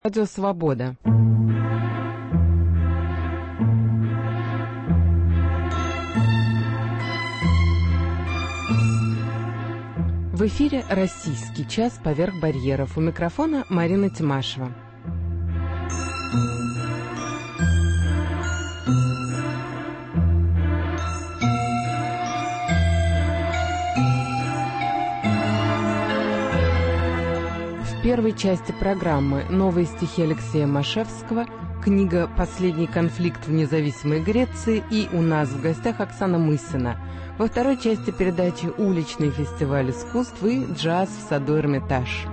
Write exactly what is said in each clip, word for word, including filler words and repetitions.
Радио Свобода. В эфире «Российский час. Поверх барьеров». У микрофона Марина Тимашева. В первой части программы новые стихи Алексея Машевского, книга «Последний конфликт в независимой Греции» и у нас в гостях Оксана Мысина. Во второй части передачи «Уличный фестиваль искусств» и «Джаз в саду Эрмитаж».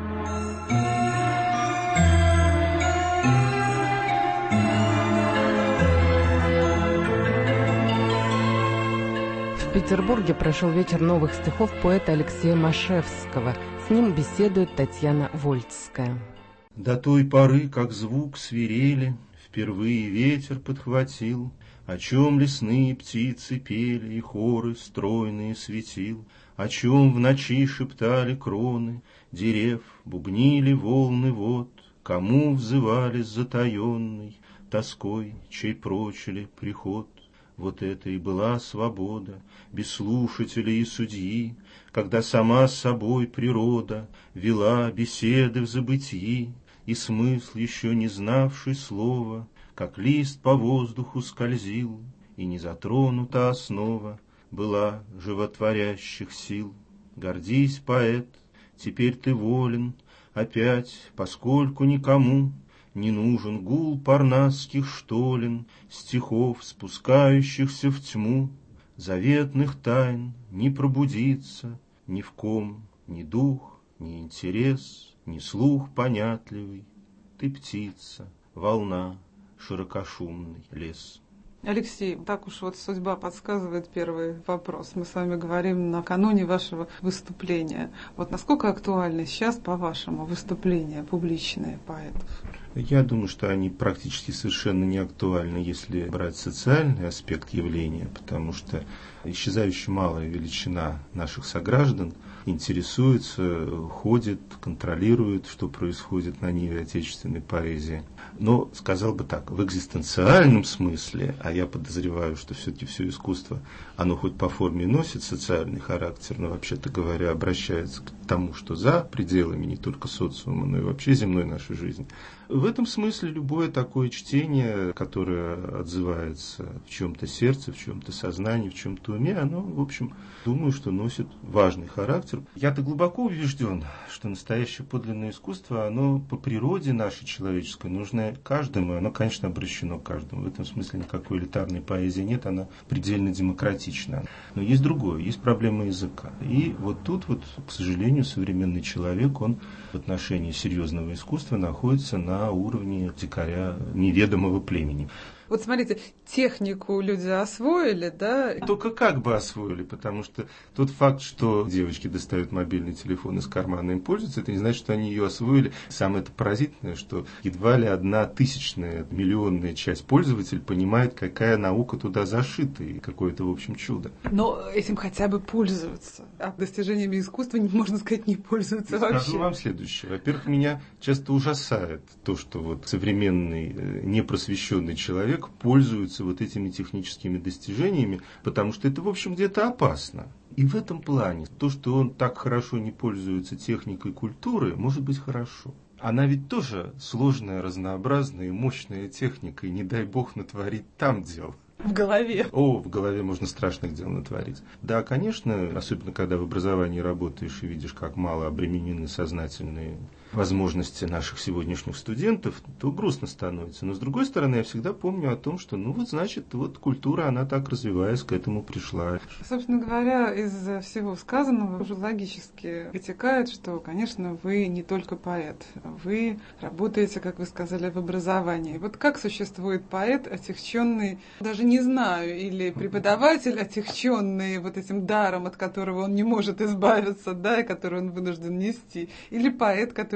В Петербурге прошел вечер новых стихов поэта Алексея Машевского. С ним беседует Татьяна Вольцкая. До той поры, как звук свирели, впервые ветер подхватил, о чем лесные птицы пели и хоры стройные светил, о чем в ночи шептали кроны дерев, бубнили волны вод, кому взывали с затаенной тоской, чей прочили приход. Вот это и была свобода, без слушателей и судьи, когда сама с собой природа вела беседы в забытии, и смысл, еще не знавший слова, как лист по воздуху скользил, и не затронута основа была животворящих сил. Гордись, поэт, теперь ты волен опять, поскольку никому не нужен гул парнасских штолен, стихов, спускающихся в тьму, заветных тайн не пробудится ни в ком, ни дух, ни интерес, ни слух понятливый. Ты птица, волна, широкошумный лес. Алексей, так уж вот судьба подсказывает первый вопрос. Мы с вами говорим накануне вашего выступления. Вот насколько актуальны сейчас, по-вашему, выступления публичные поэтов? Я думаю, что они практически совершенно не актуальны, если брать социальный аспект явления, потому что исчезающая малая величина наших сограждан интересуется, ходит, контролирует, что происходит на ниве отечественной поэзии. Но, сказал бы так, в экзистенциальном смысле, а я подозреваю, что все-таки все искусство, оно хоть по форме носит социальный характер, но, вообще-то говоря, обращается к тому, что за пределами не только социума, но и вообще земной нашей жизни. В этом смысле любое такое чтение, которое отзывается в чем-то сердце, в чем-то сознании, в чем-то уме, оно, в общем, думаю, что носит важный характер. Я-то глубоко убежден, что настоящее подлинное искусство, оно по природе нашей человеческой нужно каждому, оно, конечно, обращено к каждому. В этом смысле никакой элитарной поэзии нет, она предельно демократична. Но есть другое, есть проблема языка. И вот тут, вот, к сожалению, современный человек, он в отношении серьезного искусства находится на уровне дикаря неведомого племени. Вот смотрите, технику люди освоили, да? Только как бы освоили, потому что тот факт, что девочки достают мобильный телефон из кармана и им пользуются, это не значит, что они ее освоили. Самое это поразительное, что едва ли одна тысячная, миллионная часть пользователей понимает, какая наука туда зашита, и какое-то, в общем, чудо. Но этим хотя бы пользуются. А достижениями искусства, можно сказать, не пользуются я вообще. Скажу вам следующее. Во-первых, меня часто ужасает то, что вот современный непросвещенный человек пользуются вот этими техническими достижениями, потому что это, в общем, где-то опасно. И в этом плане то, что он так хорошо не пользуется техникой культуры, может быть хорошо. Она ведь тоже сложная, разнообразная и мощная техника, и не дай бог натворить там дел. В голове. О, в голове можно страшных дел натворить. Да, конечно, особенно когда в образовании работаешь и видишь, как мало обременены сознательные возможности наших сегодняшних студентов, то грустно становится. Но, с другой стороны, я всегда помню о том, что, ну вот, значит, вот культура, она так развиваясь, к этому пришла. Собственно говоря, из всего сказанного уже логически вытекает, что, конечно, вы не только поэт. Вы работаете, как вы сказали, в образовании. Вот как существует поэт, отягченный, даже не знаю, или преподаватель, отягченный вот этим даром, от которого он не может избавиться, да, и который он вынужден нести, или поэт, который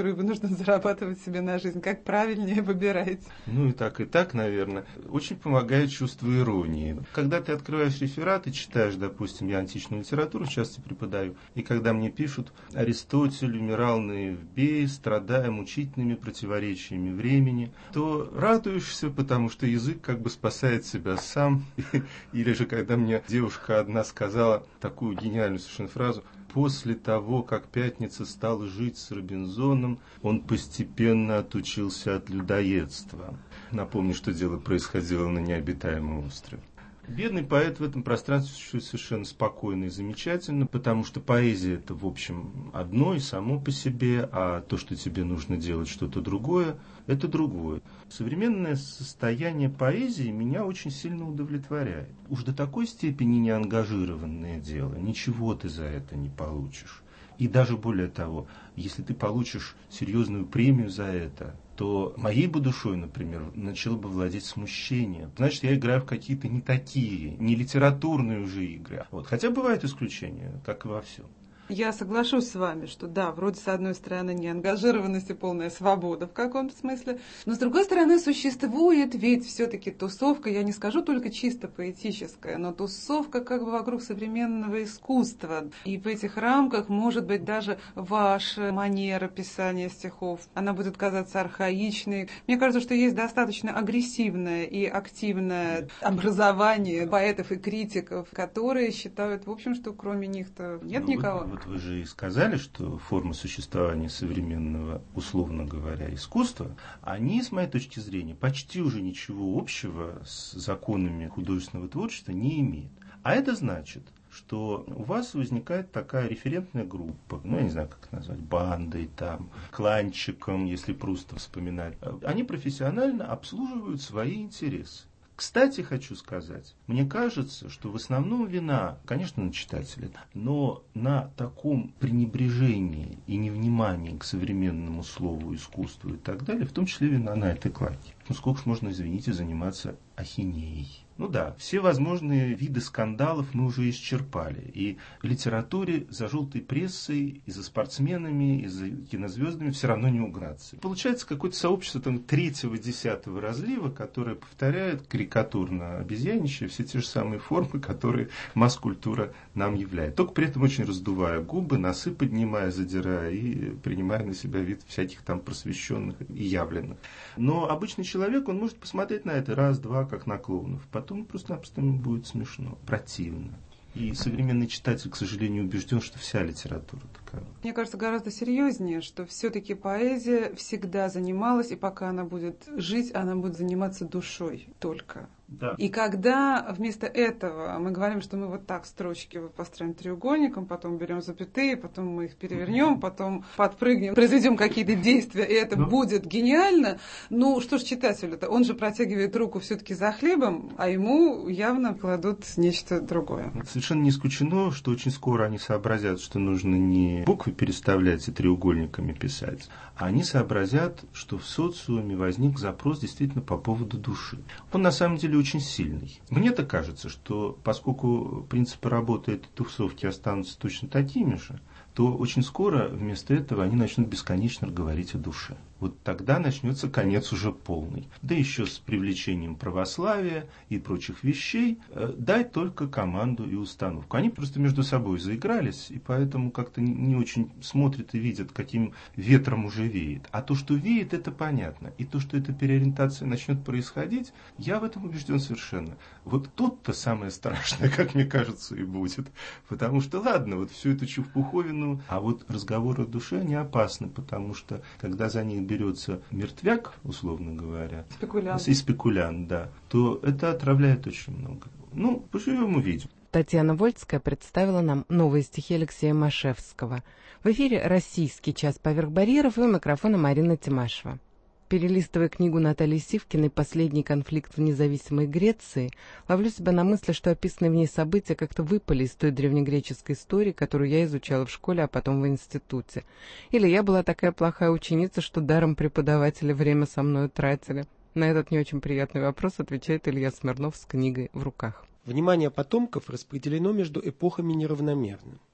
который вынужден зарабатывать себе на жизнь. Как правильнее выбирать? Ну и так, и так, наверное. Очень помогает чувство иронии. Когда ты открываешь реферат и читаешь, допустим, я античную литературу часто преподаю, и когда мне пишут Аристотель умирал на Эвбее, страдая мучительными противоречиями времени, то радуешься, потому что язык как бы спасает себя сам. Или же, когда мне девушка одна сказала такую гениальную совершенно фразу: «После того, как Пятница стал жить с Робинзоном, он постепенно отучился от людоедства». Напомню, что дело происходило на необитаемом острове. Бедный поэт в этом пространстве существует совершенно спокойно и замечательно, потому что поэзия – это, в общем, одно и само по себе, а то, что тебе нужно делать что-то другое, это другое. Современное состояние поэзии меня очень сильно удовлетворяет. Уж до такой степени неангажированное дело, ничего ты за это не получишь. И даже более того, если ты получишь серьезную премию за это, то моей бы душой, например, начало бы владеть смущение. Значит, я играю в какие-то не такие, не литературные уже игры. Вот. Хотя бывают исключения, как и во всем. Я соглашусь с вами, что да, вроде с одной стороны неангажированность и полная свобода в каком-то смысле, но с другой стороны существует ведь все-таки тусовка, я не скажу только чисто поэтическая, но тусовка как бы вокруг современного искусства. И в этих рамках, может быть, даже ваша манера писания стихов, она будет казаться архаичной. Мне кажется, что есть достаточно агрессивное и активное образование поэтов и критиков, которые считают, в общем, что кроме них-то нет ну, никого. Вот, вот вы же и сказали, что формы существования современного, условно говоря, искусства, они, с моей точки зрения, почти уже ничего общего с законами художественного творчества не имеют. А это значит, что у вас возникает такая референтная группа, ну, я не знаю, как назвать, бандой, там, кланчиком, если просто вспоминать. Они профессионально обслуживают свои интересы. Кстати, хочу сказать, мне кажется, что в основном вина, конечно, на читателя, но на таком пренебрежении и невнимании к современному слову, искусству и так далее, в том числе вина на этой клаке. Ну, сколько ж можно, извините, заниматься ахинеей? Ну да, все возможные виды скандалов мы уже исчерпали. И в литературе за желтой прессой, и за спортсменами, и за кинозвездами все равно не угнаться. Получается какое-то сообщество там третьего-десятого разлива, которое повторяет карикатурно обезьяничье все те же самые формы, которые масс-культура нам являет. Только при этом очень раздувая губы, носы поднимая, задирая и принимая на себя вид всяких там просвещенных и явленных. Но обычный человек, он может посмотреть на это раз-два, как на клоунов. Потом просто-напросто ему будет смешно, противно. И современный читатель, к сожалению, убежден, что вся литература такая. Мне кажется, гораздо серьезнее, что все-таки поэзия всегда занималась, и пока она будет жить, она будет заниматься душой только. Да. И когда вместо этого мы говорим, что мы вот так строчки вот построим треугольником, потом берем запятые, потом мы их перевернем, потом подпрыгнем, произведем какие-то действия, и это ну. будет гениально, ну что ж читателю-то, он же протягивает руку все-таки за хлебом, а ему явно кладут нечто другое. Совершенно не исключено, что очень скоро они сообразят, что нужно не буквы переставлять и треугольниками писать, а они сообразят, что в социуме возник запрос действительно по поводу души. Он на самом деле очень сильный. Мне-то кажется, что поскольку принципы работы этой тусовки останутся точно такими же, то очень скоро вместо этого они начнут бесконечно говорить о душе. Вот тогда начнется конец уже полный. Да еще с привлечением православия и прочих вещей. Дай только команду и установку. Они просто между собой заигрались, и поэтому как-то не очень смотрят и видят, каким ветром уже веет. А то, что веет, это понятно. И то, что эта переориентация начнет происходить, я в этом убежден совершенно. Вот тут-то самое страшное, как мне кажется, и будет. Потому что, ладно, вот всю эту чепуховину, а вот разговоры о душе, они опасны, потому что, когда за них берется мертвяк, условно говоря, спекулянт. и спекулянт, да, то это отравляет очень много. Ну, поживем увидим. Татьяна Вольцкая представила нам новые стихи Алексея Машевского. В эфире «Российский час поверх барьеров» и у микрофона Марина Тимашева. Перелистывая книгу Натальи Сивкиной «Последний конфликт в независимой Греции», ловлю себя на мысли, что описанные в ней события как-то выпали из той древнегреческой истории, которую я изучала в школе, а потом в институте. Или я была такая плохая ученица, что даром преподаватели время со мной тратили. На этот не очень приятный вопрос отвечает Илья Смирнов с книгой в руках. Внимание потомков распределено между эпохами неравномерно.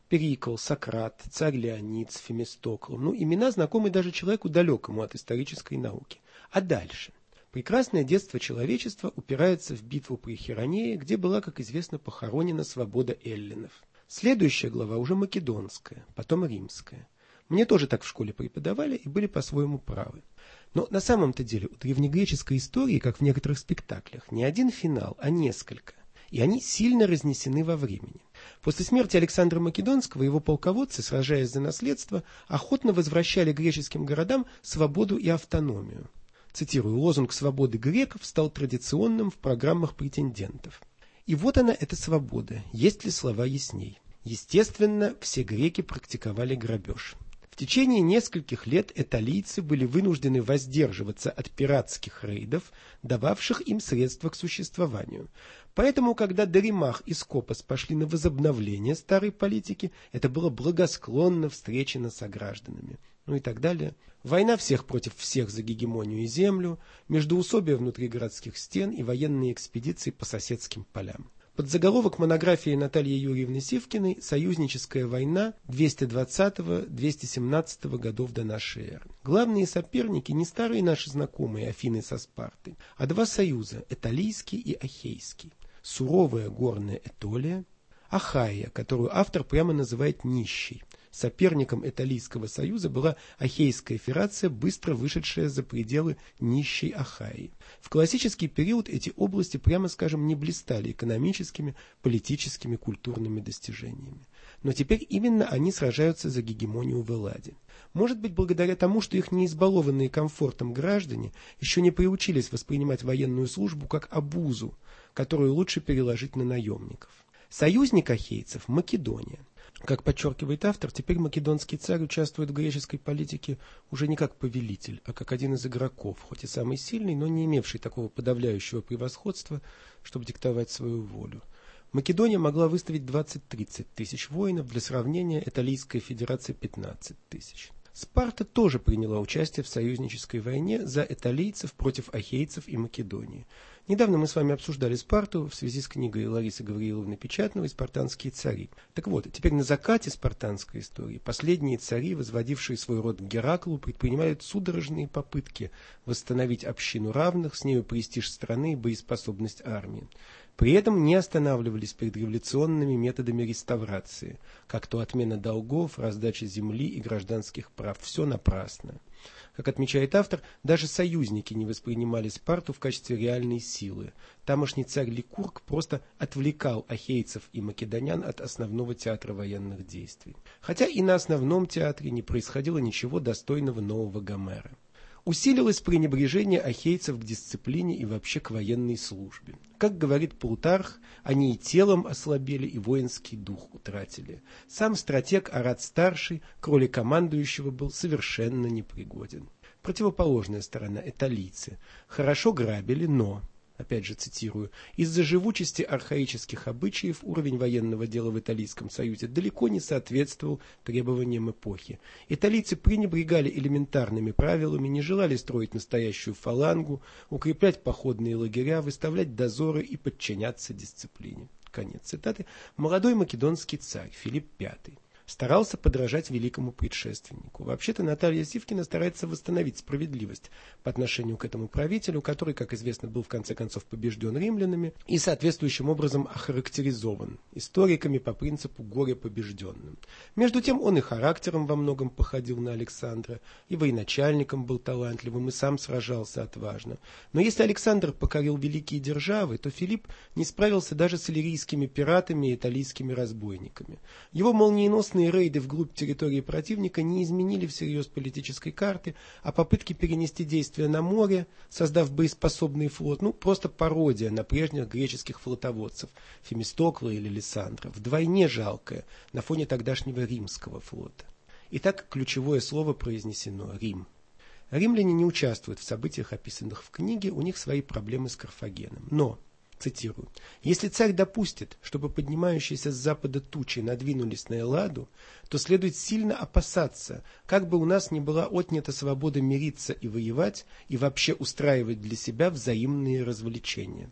Перикл, Сократ, царь Леонид, Фемистокл. Ну, имена знакомы даже человеку далекому от исторической науки. А дальше? Прекрасное детство человечества упирается в битву при Херонее, где была, как известно, похоронена свобода эллинов. Следующая глава уже македонская, потом римская. Мне тоже так в школе преподавали и были по-своему правы. Но на самом-то деле у древнегреческой истории, как в некоторых спектаклях, не один финал, а несколько. И они сильно разнесены во времени. После смерти Александра Македонского его полководцы, сражаясь за наследство, охотно возвращали греческим городам свободу и автономию. Цитирую, лозунг свободы греков стал традиционным в программах претендентов. И вот она, эта свобода, есть ли слова ясней. Естественно, все греки практиковали грабеж. В течение нескольких лет этолийцы были вынуждены воздерживаться от пиратских рейдов, дававших им средства к существованию. Поэтому, когда Доримах и Скопос пошли на возобновление старой политики, это было благосклонно встречено согражданами. Ну и так далее. Война всех против всех за гегемонию и землю, междоусобия внутри городских стен и военные экспедиции по соседским полям. Под заголовок монографии Натальи Юрьевны Сивкиной «Союзническая война двести двадцатого — двести семнадцатого годов до нашей эры». Главные соперники не старые наши знакомые Афины со Спартой, а два союза – Этолийский и Ахейский. Суровая горная Этолия, Ахайя, которую автор прямо называет нищей. Соперником Этолийского союза была Ахейская федерация, быстро вышедшая за пределы нищей Ахайи. В классический период эти области, прямо скажем, не блистали экономическими, политическими, культурными достижениями. Но теперь именно они сражаются за гегемонию в Элладе. Может быть, благодаря тому, что их неизбалованные комфортом граждане еще не приучились воспринимать военную службу как обузу, которую лучше переложить на наемников. Союзник ахейцев – Македония. Как подчеркивает автор, теперь македонский царь участвует в греческой политике уже не как повелитель, а как один из игроков, хоть и самый сильный, но не имевший такого подавляющего превосходства, чтобы диктовать свою волю. Македония могла выставить двадцать-тридцать тысяч воинов, для сравнения Этолийская федерация пятнадцать тысяч. Спарта тоже приняла участие в союзнической войне за этолийцев против ахейцев и Македонии. Недавно мы с вами обсуждали Спарту в связи с книгой Ларисы Гаврииловны Печатновой «Спартанские цари». Так вот, теперь на закате спартанской истории последние цари, возводившие свой род к Гераклу, предпринимают судорожные попытки восстановить общину равных, с нею престиж страны и боеспособность армии. При этом не останавливались перед революционными методами реставрации, как то отмена долгов, раздача земли и гражданских прав. Все напрасно. Как отмечает автор, даже союзники не воспринимали Спарту в качестве реальной силы. Тамошний царь Ликург просто отвлекал ахейцев и македонян от основного театра военных действий. Хотя и на основном театре не происходило ничего достойного нового Гомера. Усилилось пренебрежение ахейцев к дисциплине и вообще к военной службе. Как говорит Плутарх, они и телом ослабели, и воинский дух утратили. Сам стратег Арат-старший к роли командующего был совершенно непригоден. Противоположная сторона – этолийцы. Хорошо грабили, но... Опять же цитирую, из-за живучести архаических обычаев уровень военного дела в Этолийском союзе далеко не соответствовал требованиям эпохи. Этолийцы пренебрегали элементарными правилами, не желали строить настоящую фалангу, укреплять походные лагеря, выставлять дозоры и подчиняться дисциплине. Конец цитаты. Молодой македонский царь Филипп Пятый старался подражать великому предшественнику. Вообще-то Наталья Сивкина старается восстановить справедливость по отношению к этому правителю, который, как известно, был в конце концов побежден римлянами и соответствующим образом охарактеризован историками по принципу «горе побежденным». Между тем он и характером во многом походил на Александра, и военачальником был талантливым, и сам сражался отважно. Но если Александр покорил великие державы, то Филипп не справился даже с иллирийскими пиратами и италийскими разбойниками. Его молниеносный рейды вглубь территории противника не изменили всерьез политической карты, а попытки перенести действия на море, создав боеспособный флот, ну просто пародия на прежних греческих флотоводцев Фемистокла или Лисандра, вдвойне жалкая на фоне тогдашнего римского флота. Итак, ключевое слово произнесено – Рим. Римляне не участвуют в событиях, описанных в книге, у них свои проблемы с Карфагеном. Но... Цитирую. «Если царь допустит, чтобы поднимающиеся с запада тучи надвинулись на Элладу, то следует сильно опасаться, как бы у нас ни была отнята свобода мириться и воевать, и вообще устраивать для себя взаимные развлечения».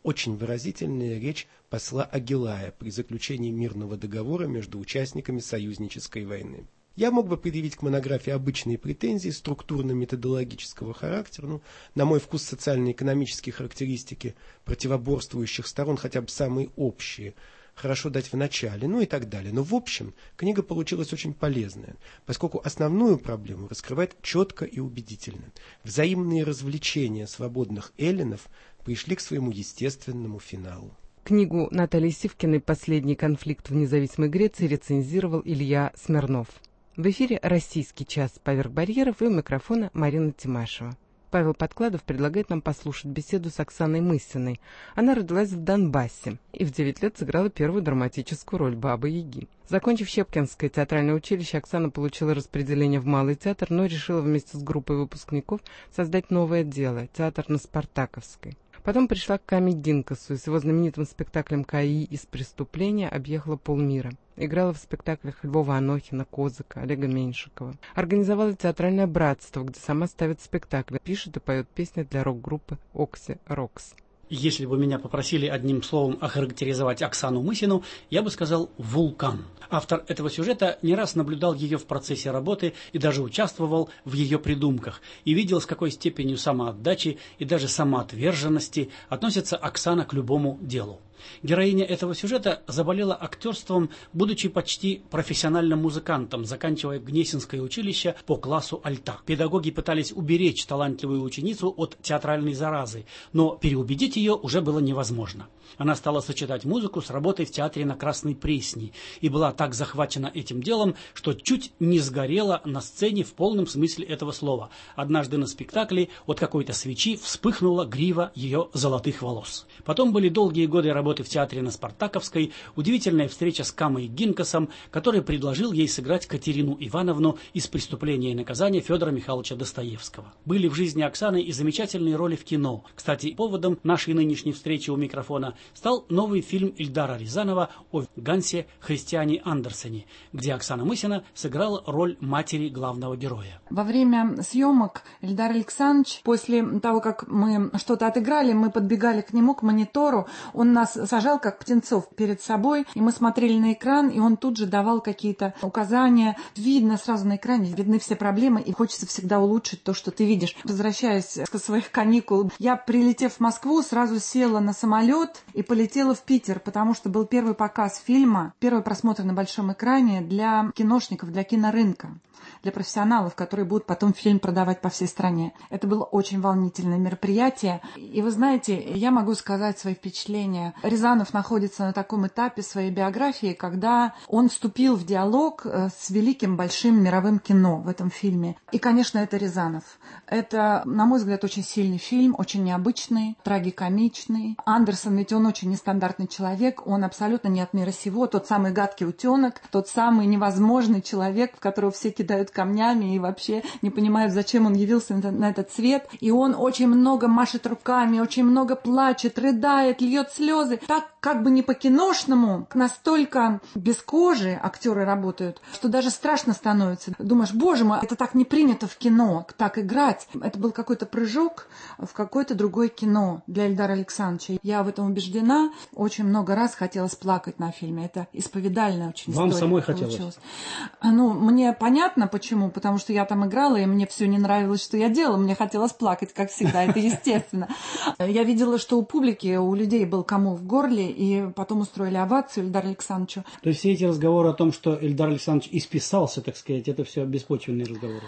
очень выразительная речь посла Агилая при заключении мирного договора между участниками союзнической войны. Я мог бы предъявить к монографии обычные претензии структурно-методологического характера, ну, на мой вкус социально-экономические характеристики противоборствующих сторон, хотя бы самые общие, хорошо дать в начале, ну и так далее. Но в общем книга получилась очень полезная, поскольку основную проблему раскрывает четко и убедительно. Взаимные развлечения свободных эллинов пришли к своему естественному финалу. Книгу Натальи Сивкиной «Последний конфликт в независимой Греции» рецензировал Илья Смирнов. В эфире «Российский час. Поверх барьеров» и у микрофона Марина Тимашева. Павел Подкладов предлагает нам послушать беседу с Оксаной Мысиной. Она родилась в Донбассе и в девять лет сыграла первую драматическую роль Бабы-Яги. Закончив Щепкинское театральное училище, Оксана получила распределение в Малый театр, но решила вместе с группой выпускников создать новое дело – театр на Спартаковской. Потом пришла к Каме Гинкасу и с его знаменитым спектаклем «КАИ из преступления» объехала полмира. Играла в спектаклях Львова Анохина, Козыка, Олега Меньшикова. Организовала театральное братство, где сама ставит спектакли, пишет и поет песни для рок-группы «Окси Рокс». Если бы меня попросили одним словом охарактеризовать Оксану Мысину, я бы сказал «вулкан». Автор этого сюжета не раз наблюдал ее в процессе работы и даже участвовал в ее придумках, и видел, с какой степенью самоотдачи и даже самоотверженности относится Оксана к любому делу. Героиня этого сюжета заболела актерством, будучи почти профессиональным музыкантом, заканчивая Гнесинское училище по классу альта. Педагоги пытались уберечь талантливую ученицу от театральной заразы, но переубедить ее уже было невозможно. Она стала сочетать музыку с работой в театре на Красной Пресне и была так захвачена этим делом, что чуть не сгорела на сцене в полном смысле этого слова. Однажды на спектакле от какой-то свечи вспыхнула грива ее золотых волос. Потом были долгие годы работы в театре на Спартаковской, удивительная встреча с Камой Гинкасом, который предложил ей сыграть Катерину Ивановну из «Преступления и наказания» Федора Михайловича Достоевского. Были в жизни Оксаны и замечательные роли в кино. Кстати, поводом нашей нынешней встречи у микрофона стал новый фильм Ильдара Рязанова о Гансе Христиане Андерсене, где Оксана Мысина сыграла роль матери главного героя. Во время съемок Ильдар Александрович, после того, как мы что-то отыграли, мы подбегали к нему, к монитору, он нас сажал как птенцов перед собой, и мы смотрели на экран, и он тут же давал какие-то указания. Видно сразу на экране, видны все проблемы, и хочется всегда улучшить то, что ты видишь. Возвращаясь со своих каникул, я, прилетев в Москву, сразу села на самолет и полетела в Питер, потому что был первый показ фильма, первый просмотр на большом экране для киношников, для кинорынка, для профессионалов, которые будут потом фильм продавать по всей стране. Это было очень волнительное мероприятие. И вы знаете, я могу сказать свои впечатления. Рязанов находится на таком этапе своей биографии, когда он вступил в диалог с великим большим мировым кино в этом фильме. И, конечно, это Рязанов. Это, на мой взгляд, очень сильный фильм, очень необычный, трагикомичный. Андерсон, ведь он очень нестандартный человек, он абсолютно не от мира сего, тот самый гадкий утенок, тот самый невозможный человек, в которого все кидают камнями и вообще не понимают, зачем он явился на этот свет. И он очень много машет руками, очень много плачет, рыдает, льет слезы. Так как бы не по-киношному, настолько без кожи актеры работают, что даже страшно становится. Думаешь, боже мой, это так не принято в кино, так играть. Это был какой-то прыжок в какое-то другое кино для Ильдара Александровича. Я в этом убеждена. Очень много раз хотелось плакать на фильме. Это исповедальная очень история. Вам самой получилась. хотелось? Ну, мне понятно, почему. Потому что я там играла, и мне все не нравилось, что я делала. Мне хотелось плакать, как всегда. Это естественно. Я видела, что у публики, у людей был комок в горле, и потом устроили овацию Ильдару Александровичу. То есть все эти разговоры о том, что Ильдар Александрович исписался, так сказать, это все беспочвенные разговоры?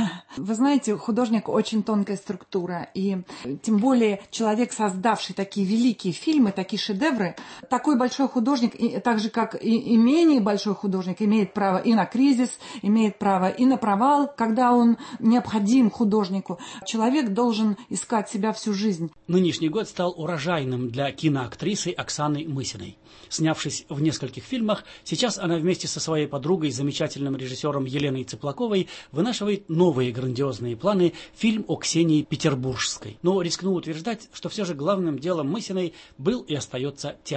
Вы знаете, художник очень тонкая структура. И тем более человек, создавший такие великие фильмы, такие шедевры, такой большой художник, и, так же, как и, и менее большой художник, имеет право и на кризис, имеет право и на провал, когда он необходим художнику. Человек должен искать себя всю жизнь. Нынешний год стал урожайным для киноактрисы Оксаны Мысиной. Снявшись в нескольких фильмах, сейчас она вместе со своей подругой, замечательным режиссером Еленой Цыплаковой, вынашивает новые грандиозные планы – фильм о Ксении Петербургской. Но рискну утверждать, что все же главным делом Мысиной был и остается театр.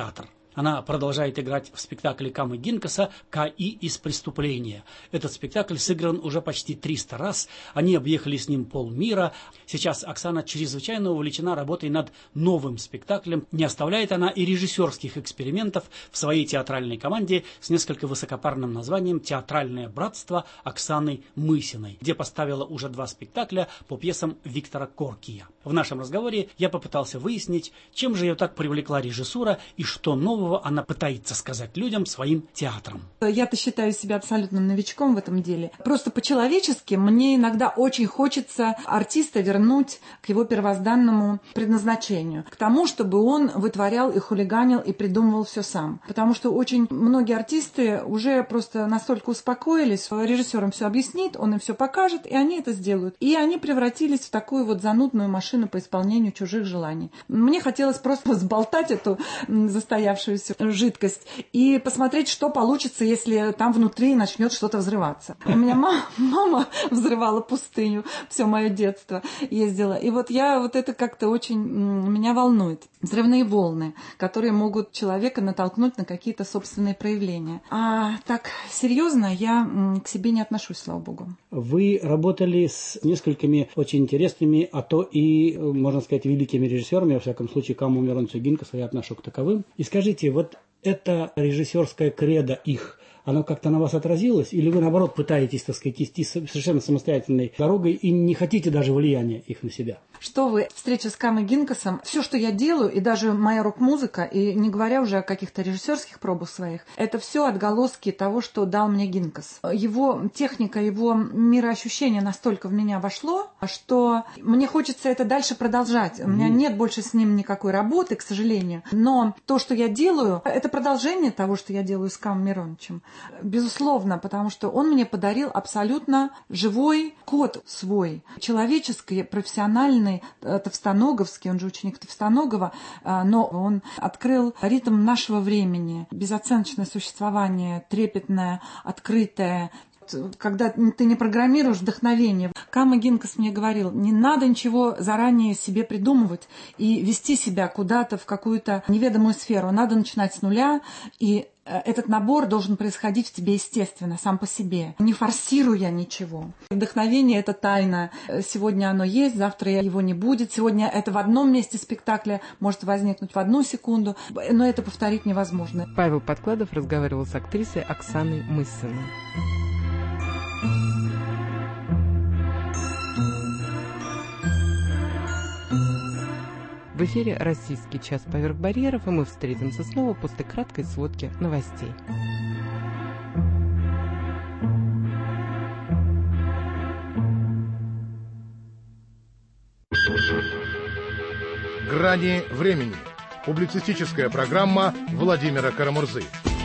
Она продолжает играть в спектакле Камы Гинкаса «К.И. из преступления». Этот спектакль сыгран уже почти триста раз. Они объехали с ним полмира. Сейчас Оксана чрезвычайно увлечена работой над новым спектаклем. Не оставляет она и режиссерских экспериментов в своей театральной команде с несколько высокопарным названием «Театральное братство» Оксаны Мысиной, где поставила уже два спектакля по пьесам Виктора Коркия. В нашем разговоре я попытался выяснить, чем же ее так привлекла режиссура и что нового она пытается сказать людям своим театром. Я-то считаю себя абсолютным новичком в этом деле. Просто по-человечески мне иногда очень хочется артиста вернуть к его первозданному предназначению, к тому, чтобы он вытворял и хулиганил и придумывал все сам. Потому что очень многие артисты уже просто настолько успокоились, режиссер им все объяснит, он им все покажет, и они это сделают. И они превратились в такую вот занудную машину по исполнению чужих желаний. Мне хотелось просто сболтать эту застоявшуюся жидкость и посмотреть, что получится, если там внутри начнет что-то взрываться. У меня мама, мама взрывала пустыню все мое детство, ездила. И вот я вот это как-то очень меня волнует. Взрывные волны, которые могут человека натолкнуть на какие-то собственные проявления. А так серьезно я к себе не отношусь, слава богу. Вы работали с несколькими очень интересными, а то и, можно сказать, великими режиссерами, во всяком случае, Каму Миронцу Гинкаса я отношу к таковым. И скажите, вот это режиссерская кредо их, оно как-то на вас отразилось? Или вы, наоборот, пытаетесь, так сказать, идти совершенно самостоятельной дорогой и не хотите даже влияния их на себя? Что вы, встреча с Камой Гинкасом, все, что я делаю, и даже моя рок-музыка, и не говоря уже о каких-то режиссерских пробах своих, это все отголоски того, что дал мне Гинкас. Его техника, его мироощущение настолько в меня вошло, что мне хочется это дальше продолжать. У меня mm. нет больше с ним никакой работы, к сожалению. Но то, что я делаю, это продолжение того, что я делаю с Камом Миронычем. Безусловно, потому что он мне подарил абсолютно живой код свой, человеческий, профессиональный, Товстоноговский, он же ученик Товстоногова, но он открыл ритм нашего времени, безоценочное существование, трепетное, открытое, когда ты не программируешь вдохновение. Кама Гинкас мне говорил, не надо ничего заранее себе придумывать и вести себя куда-то в какую-то неведомую сферу. Надо начинать с нуля, и этот набор должен происходить в тебе естественно, сам по себе, не форсируя ничего. Вдохновение – это тайна. Сегодня оно есть, завтра его не будет. Сегодня это в одном месте спектакля может возникнуть в одну секунду, но это повторить невозможно. Павел Подкладов разговаривал с актрисой Оксаной Мысиной. В эфире «Российский час поверх барьеров», и мы встретимся снова после краткой сводки новостей. «Грани времени». Публицистическая программа Владимира Карамурзы.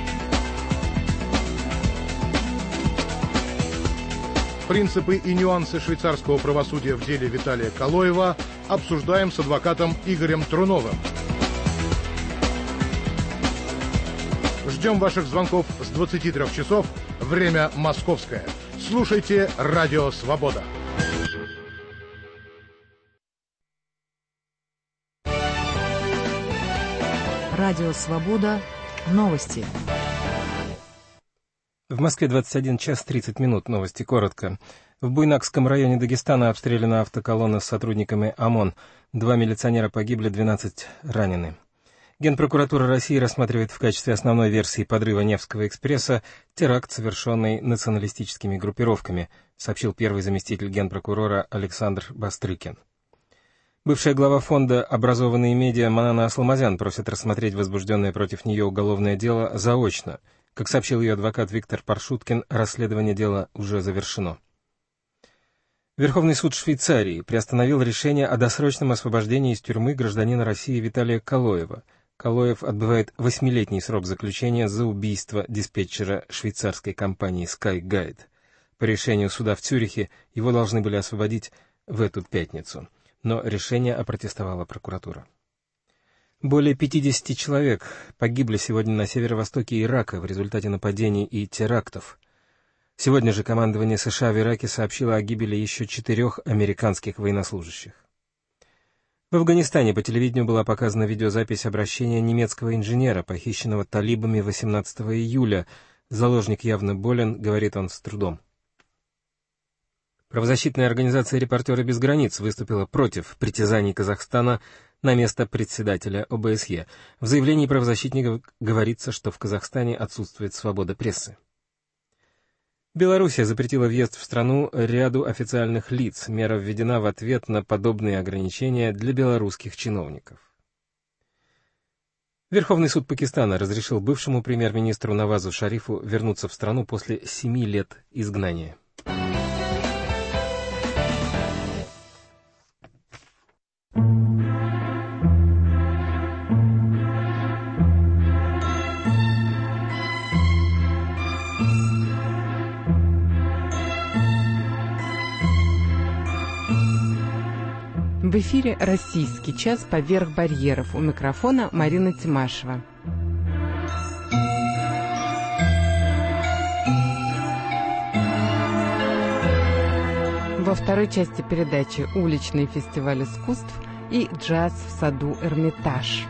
Принципы и нюансы швейцарского правосудия в деле Виталия Калоева обсуждаем с адвокатом Игорем Труновым. Ждем ваших звонков с двадцати трёх часов, время московское. Слушайте «Радио Свобода». Радио Свобода. Новости. В Москве двадцать один час тридцать минут. Новости коротко. В Буйнакском районе Дагестана обстреляна автоколонна с сотрудниками ОМОН. Два милиционера погибли, двенадцать ранены. Генпрокуратура России рассматривает в качестве основной версии подрыва Невского экспресса теракт, совершенный националистическими группировками, сообщил первый заместитель генпрокурора Александр Бастрыкин. Бывшая глава фонда «Образованные медиа» Манана Асламазян просит рассмотреть возбужденное против нее уголовное дело заочно. Как сообщил ее адвокат Виктор Паршуткин, расследование дела уже завершено. Верховный суд Швейцарии приостановил решение о досрочном освобождении из тюрьмы гражданина России Виталия Калоева. Калоев отбывает восьмилетний срок заключения за убийство диспетчера швейцарской компании SkyGuide. По решению суда в Цюрихе его должны были освободить в эту пятницу, но решение опротестовала прокуратура. Более пятидесяти человек погибли сегодня на северо-востоке Ирака в результате нападений и терактов. Сегодня же командование США в Ираке сообщило о гибели еще четырех американских военнослужащих. В Афганистане по телевидению была показана видеозапись обращения немецкого инженера, похищенного талибами восемнадцатого июля. Заложник явно болен, говорит он с трудом. Правозащитная организация «Репортеры без границ» выступила против притязаний Казахстана на место председателя О Бэ Эс Е. В заявлении правозащитников говорится, что в Казахстане отсутствует свобода прессы. Белоруссия запретила въезд в страну ряду официальных лиц. Мера введена в ответ на подобные ограничения для белорусских чиновников. Верховный суд Пакистана разрешил бывшему премьер-министру Навазу Шарифу вернуться в страну после семи лет изгнания. В эфире «Российский час. Поверх барьеров». У микрофона Марина Тимашева. Во второй части передачи «Уличный фестиваль искусств» и «Джаз в саду Эрмитаж».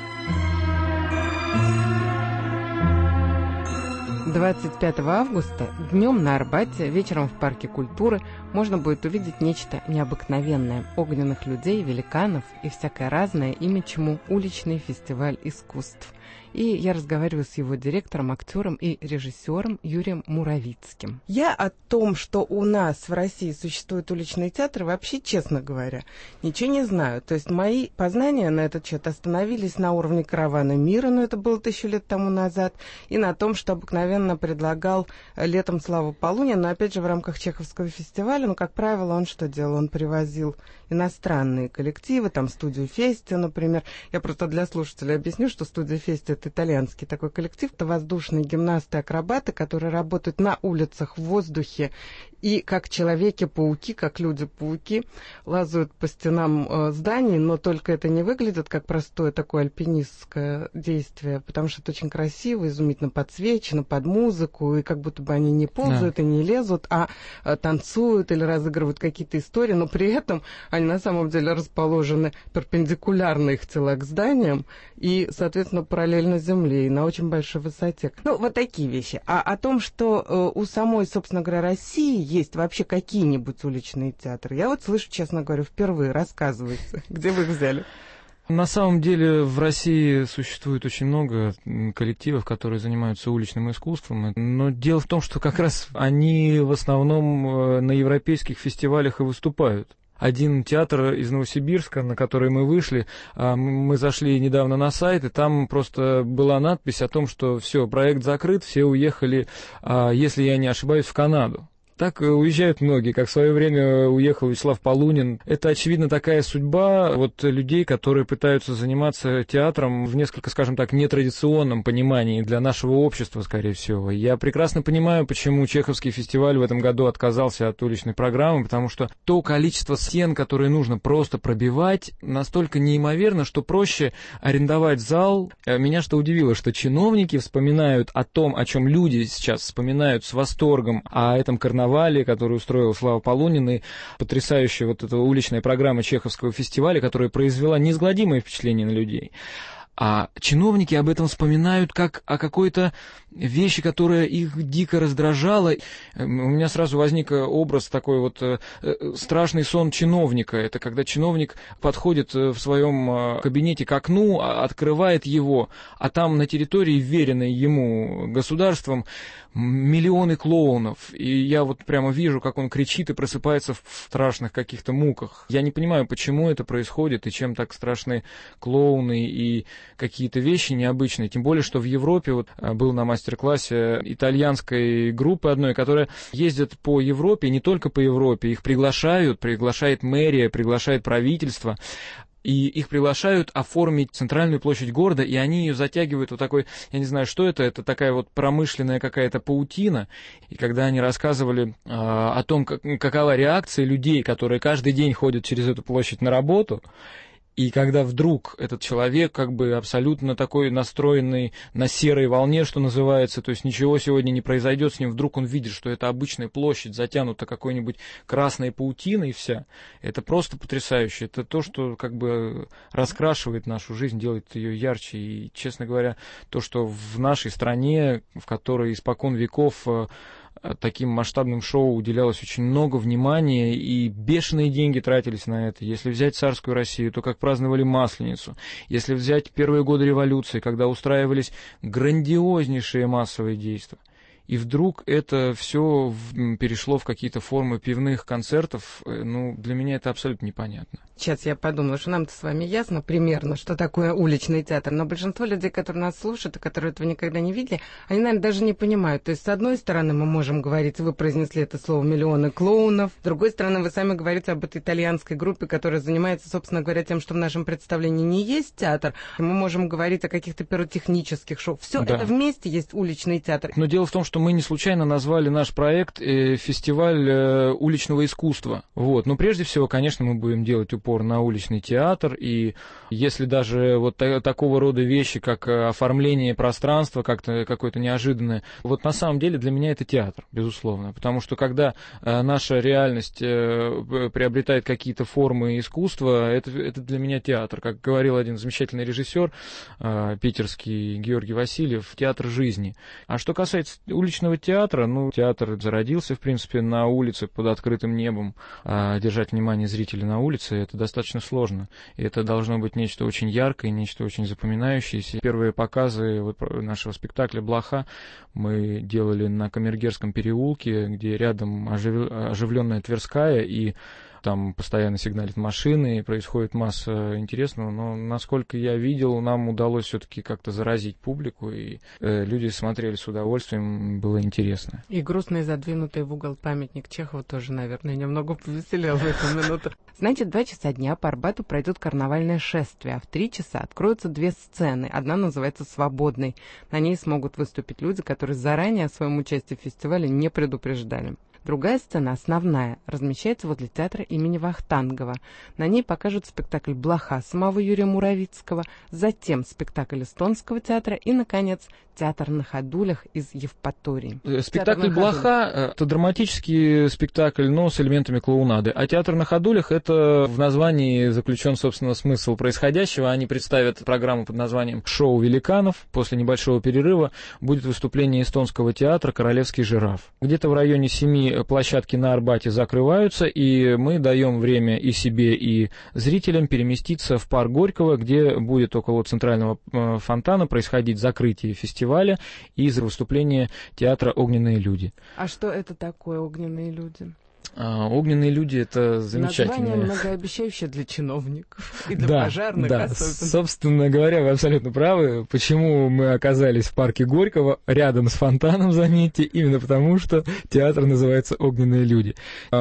двадцать пятого августа днем на Арбате, вечером в Парке культуры можно будет увидеть нечто необыкновенное. Огненных людей, великанов и всякое разное, имя чему уличный фестиваль искусств. И я разговариваю с его директором, актером и режиссером Юрием Муравицким. Я о том, что у нас в России существует уличный театр, вообще, честно говоря, ничего не знаю. То есть мои познания на этот счет остановились на уровне «Каравана мира», но это было тысячу лет тому назад, и на том, что обыкновенно предлагал летом Слава Полунин, но опять же в рамках Чеховского фестиваля, ну, как правило, он что делал? Он привозил иностранные коллективы, там студию Фести, например. Я просто для слушателей объясню, что студия Фести — это итальянский такой коллектив, это воздушные гимнасты-акробаты, которые работают на улицах, в воздухе, и как человеки-пауки, как люди-пауки, лазают по стенам э, зданий, но только это не выглядит как простое такое альпинистское действие, потому что это очень красиво, изумительно подсвечено, под музыку, и как будто бы они не ползают, да, и не лезут, а э, танцуют или разыгрывают какие-то истории, но при этом они на самом деле расположены перпендикулярно их тела к зданиям и, соответственно, параллельно земле и на очень большой высоте. Ну, вот такие вещи. А о том, что э, у самой, собственно говоря, России есть вообще какие-нибудь уличные театры, я вот слышу, честно говоря, впервые. Рассказывайте, где вы их взяли? На самом деле в России существует очень много коллективов, которые занимаются уличным искусством, но дело в том, что как раз они в основном на европейских фестивалях и выступают. Один театр из Новосибирска, на который мы вышли, мы зашли недавно на сайт, и там просто была надпись о том, что все, проект закрыт, все уехали, если я не ошибаюсь, в Канаду. Так уезжают многие, как в свое время уехал Вячеслав Полунин. Это, очевидно, такая судьба вот людей, которые пытаются заниматься театром в несколько, скажем так, нетрадиционном понимании для нашего общества, скорее всего. Я прекрасно понимаю, почему Чеховский фестиваль в этом году отказался от уличной программы, потому что то количество стен, которые нужно просто пробивать, настолько неимоверно, что проще арендовать зал. Меня что удивило, что чиновники вспоминают о том, о чем люди сейчас вспоминают с восторгом, о этом карнавале, который устроил Слава Полунин, и потрясающая вот эта уличная программа Чеховского фестиваля, которая произвела неизгладимое впечатление на людей. А чиновники об этом вспоминают как о какой-то вещи, которая их дико раздражала. У меня сразу возник образ такой вот э, страшный сон чиновника. Это когда чиновник подходит в своем кабинете к окну, открывает его, а там на территории, вверенной ему государством, миллионы клоунов. И я вот прямо вижу, как он кричит и просыпается в страшных каких-то муках. Я не понимаю, почему это происходит и чем так страшны клоуны и какие-то вещи необычные. Тем более, что в Европе, вот был на мастер-классе итальянской группы одной, которая ездит по Европе, не только по Европе, их приглашают, приглашает мэрия, приглашает правительство, и их приглашают оформить центральную площадь города, и они ее затягивают вот такой, я не знаю, что это, это такая вот промышленная какая-то паутина. И когда они рассказывали э, о том, как, какова реакция людей, которые каждый день ходят через эту площадь на работу, И когда вдруг этот человек как бы абсолютно такой настроенный на серой волне, что называется, то есть ничего сегодня не произойдет с ним, вдруг он видит, что это обычная площадь, затянута какой-нибудь красной паутиной вся, это просто потрясающе. Это то, что как бы раскрашивает нашу жизнь, делает ее ярче. И, честно говоря, то, что в нашей стране, в которой испокон веков таким масштабным шоу уделялось очень много внимания, и бешеные деньги тратились на это. Если взять царскую Россию, то как праздновали Масленицу. Если взять первые годы революции, когда устраивались грандиознейшие массовые действия. И вдруг это все перешло в какие-то формы пивных концертов. Ну, для меня это абсолютно непонятно. Сейчас я подумала, что нам-то с вами ясно примерно, что такое уличный театр, но большинство людей, которые нас слушают и которые этого никогда не видели, они, наверное, даже не понимают. То есть, с одной стороны, мы можем говорить, вы произнесли это слово «миллионы клоунов», с другой стороны, вы сами говорите об этой итальянской группе, которая занимается, собственно говоря, тем, что в нашем представлении не есть театр, мы можем говорить о каких-то пиротехнических шоу. Все да. это вместе есть уличный театр. Но дело в том, что мы не случайно назвали наш проект э, «Фестиваль э, уличного искусства». Вот. Но прежде всего, конечно, мы будем делать упор на уличный театр, и если даже вот та- такого рода вещи, как оформление пространства, как-то какое-то неожиданное, вот на самом деле для меня это театр, безусловно, потому что когда э, наша реальность э, приобретает какие-то формы искусства, это, это для меня театр. Как говорил один замечательный режиссер, э, питерский Георгий Васильев, театр жизни. А что касается уличного театра, ну, театр зародился, в принципе, на улице под открытым небом. А держать внимание зрителя на улице — это достаточно сложно. И это должно быть нечто очень яркое, нечто очень запоминающееся. Первые показы вот нашего спектакля «Блоха» мы делали на Камергерском переулке, где рядом ожив... оживленная Тверская, и там постоянно сигналят машины, происходит масса интересного, но, насколько я видел, нам удалось все-таки как-то заразить публику, и э, люди смотрели с удовольствием, было интересно. И грустный задвинутый в угол памятник Чехова тоже, наверное, немного повеселял в эту минуту. Знаете, в два часа дня по Арбату пройдет карнавальное шествие, а в три часа откроются две сцены. Одна называется «Свободной». На ней смогут выступить люди, которые заранее о своем участии в фестивале не предупреждали. Другая сцена, основная, размещается возле театра имени Вахтангова. На ней покажут спектакль «Блоха» самого Юрия Муравицкого, затем спектакль Эстонского театра и, наконец, театр на ходулях из Евпатории. Спектакль «Блоха» — это драматический спектакль, но с элементами клоунады. А театр на ходулях — это в названии заключен, собственно, смысл происходящего. Они представят программу под названием «Шоу великанов». После небольшого перерыва будет выступление эстонского театра «Королевский жираф». Где-то в районе семи площадки на Арбате закрываются, и мы даем время и себе, и зрителям переместиться в парк Горького, где будет около центрального фонтана происходить закрытие фестиваля и выступление театра «Огненные люди». А что это такое «Огненные люди»? А, огненные люди — это замечательное. Название многообещающее для чиновников и для да, пожарных. Да, особенно. Собственно говоря, вы абсолютно правы. Почему мы оказались в парке Горького, рядом с фонтаном, заметьте, именно потому, что театр называется «Огненные люди».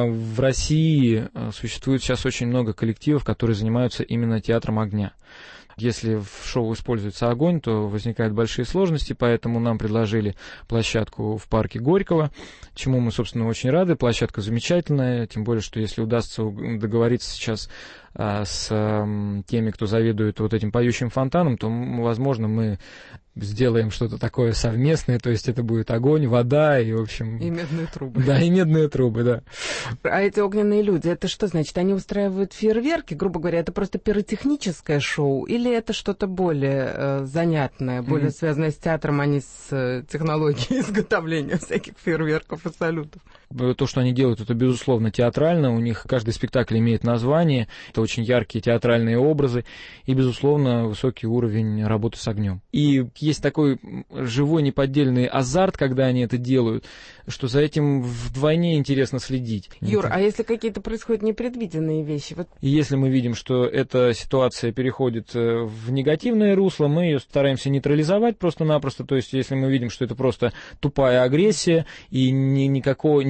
В России существует сейчас очень много коллективов, которые занимаются именно театром огня. Если в шоу используется огонь, то возникают большие сложности, поэтому нам предложили площадку в парке Горького, чему мы, собственно, очень рады. Площадка замечательная, тем более, что если удастся договориться сейчас а, с а, теми, кто заведует вот этим поющим фонтаном, то, возможно, мы сделаем что-то такое совместное, то есть это будет огонь, вода и, в общем... И медные трубы. Да, и медные трубы, да. А эти огненные люди, это что значит? Они устраивают фейерверки, грубо говоря, это просто пиротехническое шоу, или это что-то более э, занятное, более mm-hmm. связанное с театром, а не с э, технологией изготовления всяких фейерверков и салютов? То, что они делают, это, безусловно, театрально. У них каждый спектакль имеет название, это очень яркие театральные образы и, безусловно, высокий уровень работы с огнем. И есть такой живой неподдельный азарт, когда они это делают, что за этим вдвойне интересно следить. Юр, это... а если какие-то происходят непредвиденные вещи? Вот... И если мы видим, что эта ситуация переходит в негативное русло, мы ее стараемся нейтрализовать просто-напросто. То есть, если мы видим, что это просто тупая агрессия и ни, никакого, никакого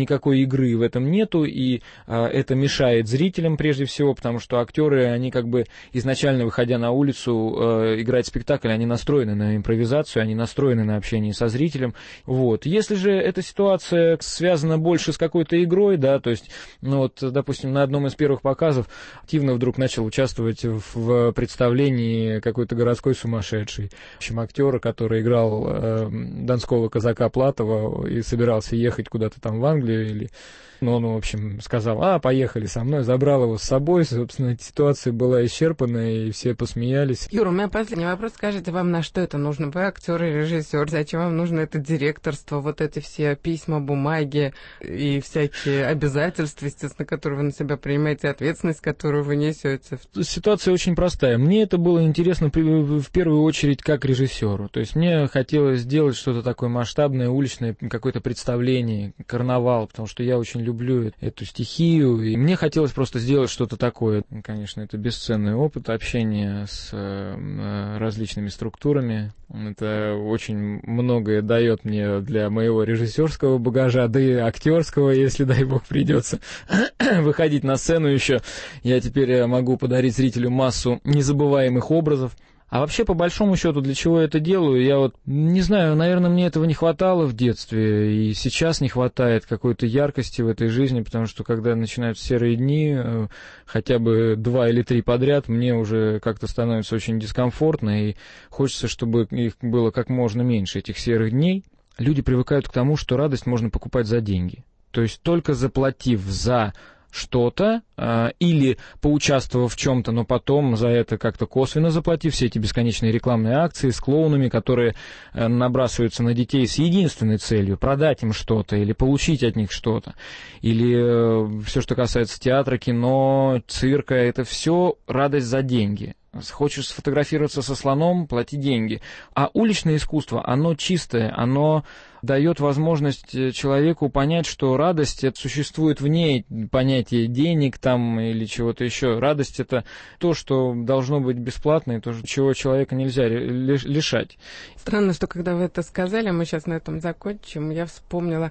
никакой игры в этом нету, и а, это мешает зрителям прежде всего, потому что актеры, они как бы изначально, выходя на улицу э, играть спектакль, они настроены на импровизацию, они настроены на общение со зрителем. Вот. Если же эта ситуация связана больше с какой-то игрой, да, то есть, ну вот, допустим, на одном из первых показов активно вдруг начал участвовать в, в представлении какой-то городской сумасшедший. В общем, актера, который играл э, донского казака Платова и собирался ехать куда-то там в Англию, или... Но он, в общем, сказал: а, поехали со мной, забрал его с собой. Собственно, ситуация была исчерпана, и все посмеялись. Юра, у меня последний вопрос. Скажите, вам на что это нужно? Вы актер и режиссер. Зачем вам нужно это директорство, вот эти все письма, бумаги и всякие обязательства, естественно, которые вы на себя принимаете, ответственность, которую вы несете? Ситуация очень простая. Мне это было интересно в первую очередь как режиссеру. То есть мне хотелось сделать что-то такое масштабное, уличное, какое-то представление, карнавал, потому что я очень люблю эту стихию, и мне хотелось просто сделать что-то такое. Конечно, это бесценный опыт общения с э, различными структурами. Это очень многое дает мне для моего режиссерского багажа, да и актерского, если, дай бог, придется выходить на сцену еще. Я теперь могу подарить зрителю массу незабываемых образов. А вообще, по большому счету, для чего я это делаю, я вот не знаю, наверное, мне этого не хватало в детстве, и сейчас не хватает какой-то яркости в этой жизни, потому что, когда начинаются серые дни, хотя бы два или три подряд, мне уже как-то становится очень дискомфортно, и хочется, чтобы их было как можно меньше, этих серых дней. Люди привыкают к тому, что радость можно покупать за деньги. То есть только заплатив за что-то, э, или поучаствовав в чем-то, но потом за это как-то косвенно заплатив, все эти бесконечные рекламные акции с клоунами, которые э, набрасываются на детей с единственной целью — продать им что-то или получить от них что-то, или э, все, что касается театра, кино, цирка, это все радость за деньги. Хочешь сфотографироваться со слоном — плати деньги. А уличное искусство, оно чистое, оно дает возможность человеку понять, что радость — это существует вне понятия денег там или чего-то еще. Радость — это то, что должно быть бесплатно, и то, чего человека нельзя лишать. Странно, что когда вы это сказали, мы сейчас на этом закончим, я вспомнила,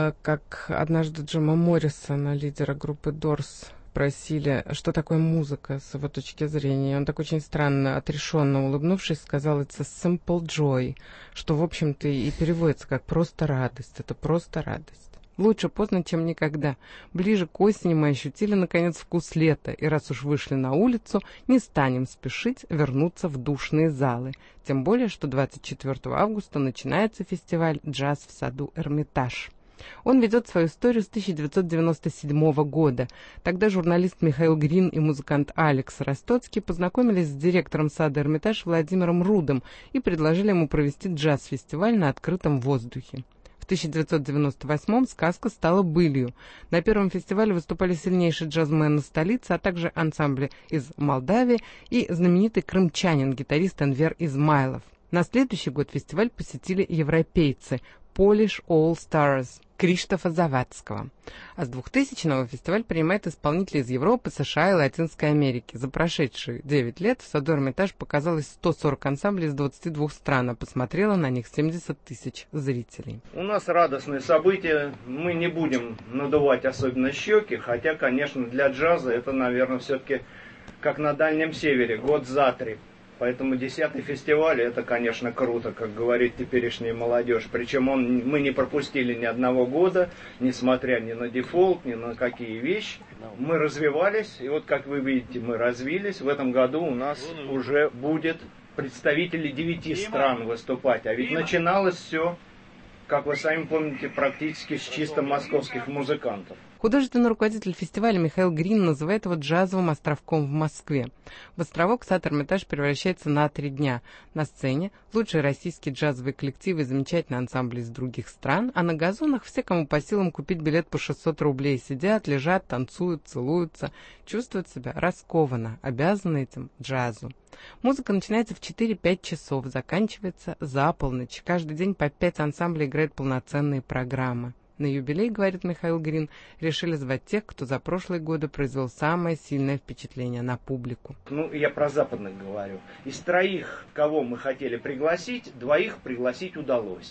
как однажды Джима Моррисона, лидера группы Doors, спросили, что такое музыка с его точки зрения. И он так очень странно, отрешенно улыбнувшись, сказал: it's a simple joy, что, в общем-то, и переводится как просто радость. Это просто радость. Лучше поздно, чем никогда. Ближе к осени мы ощутили, наконец, вкус лета, и раз уж вышли на улицу, не станем спешить вернуться в душные залы. Тем более, что двадцать четвёртого августа начинается фестиваль «Джаз в саду Эрмитаж». Он ведет свою историю с тысяча девятьсот девяносто седьмого года. Тогда журналист Михаил Грин и музыкант Алекс Ростоцкий познакомились с директором сада Эрмитаж Владимиром Рудом и предложили ему провести джаз-фестиваль на открытом воздухе. В тысяча девятьсот девяносто восьмом сказка стала былью. На первом фестивале выступали сильнейшие джазмены столицы, а также ансамбли из Молдавии и знаменитый крымчанин, гитарист Энвер Измайлов. На следующий год фестиваль посетили европейцы Polish All Stars Криштофа Завадского. А с двухтысячного фестиваль принимает исполнителей из Европы, США и Латинской Америки. За прошедшие девять лет в саду Эрмитаж показалось сто сорок ансамблей из двадцати двух стран, а посмотрело на них семьдесят тысяч зрителей. У нас радостные события, мы не будем надувать особенно щеки, хотя, конечно, для джаза это, наверное, все-таки как на Дальнем Севере, год за три. Поэтому десятый фестиваль — это, конечно, круто, как говорит теперешняя молодежь. Причем он, мы не пропустили ни одного года, несмотря ни на дефолт, ни на какие вещи. Мы развивались, и вот, как вы видите, мы развились. В этом году у нас уже будет представители девяти стран выступать. А ведь начиналось все, как вы сами помните, практически с чисто московских музыкантов. Художественный руководитель фестиваля Михаил Грин называет его джазовым островком в Москве. В островок сад Эрмитаж превращается на три дня. На сцене лучшие российские джазовые коллективы и замечательные ансамбли из других стран, а на газонах все, кому по силам купить билет по шестьсот рублей, сидят, лежат, танцуют, целуются, чувствуют себя раскованно, обязаны этим джазу. Музыка начинается в четыре-пять часов, заканчивается за полночь. Каждый день по пять ансамблей играет полноценные программы. На юбилей, говорит Михаил Грин, решили звать тех, кто за прошлые годы произвел самое сильное впечатление на публику. Ну, я про западных говорю. Из троих, кого мы хотели пригласить, двоих пригласить удалось.